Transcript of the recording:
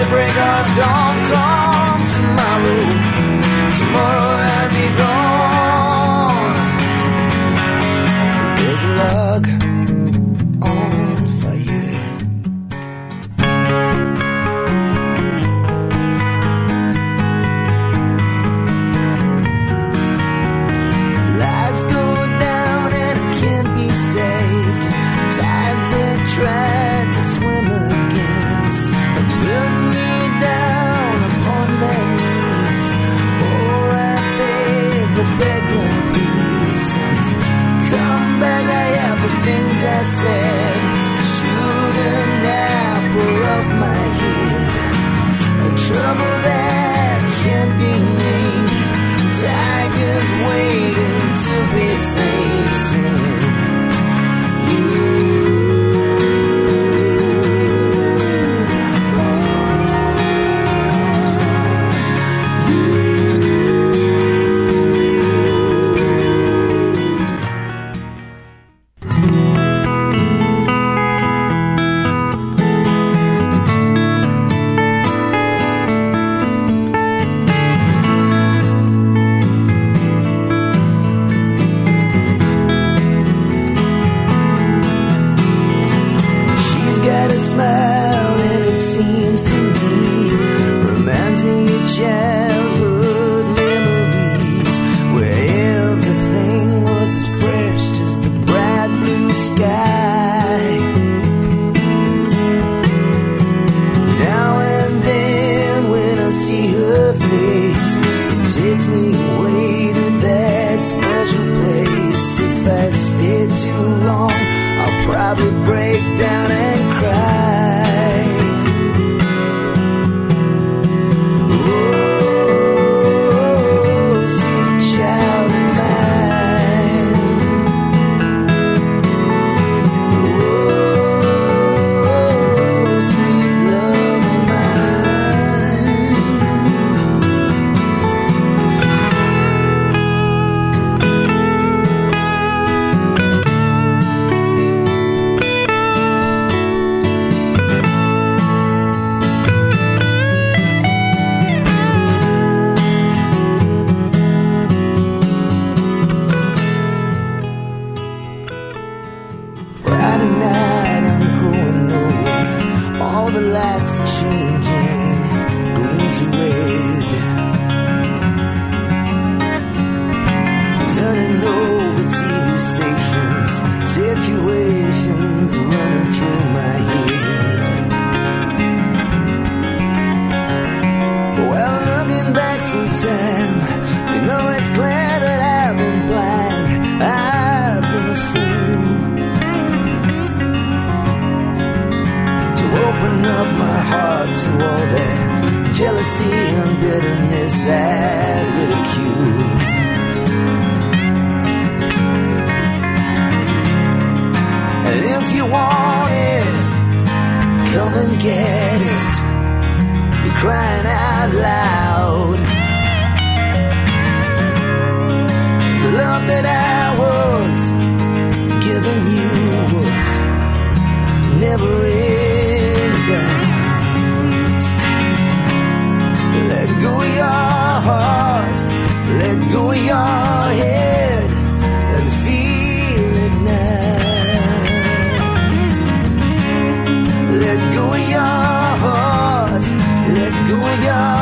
break of dawn come tomorrow, tomorrow I'll be gone. There's a log on fire. Lights go down and I can't be saved. Tides that tried to swim against have put me down upon my knees. Oh, I beg, please, come back. I have the things I said. Shoot an apple off my head. A trouble that can't be named. Tigers waiting to be tamed. Smile and it seems to me reminds me of childhood memories where everything was as fresh as the bright blue sky. Now and then when I see her face, it takes me away to that special place. If I stay too long, I'll probably break down and cry. Oh, sweet child of mine. Oh, sweet love of changing, green to red, turning over TV stations, situations running through my head. Well, looking back through time, you know it's clear that I've been blind, I've been a fool to open up my heart to all that jealousy and bitterness, that ridicule. And if you want it, come and get it. You're crying out loud. The love that I was giving you was never in doubt. Let go of your heart, let go of your head, and feel it now. Let go of your heart, let go of your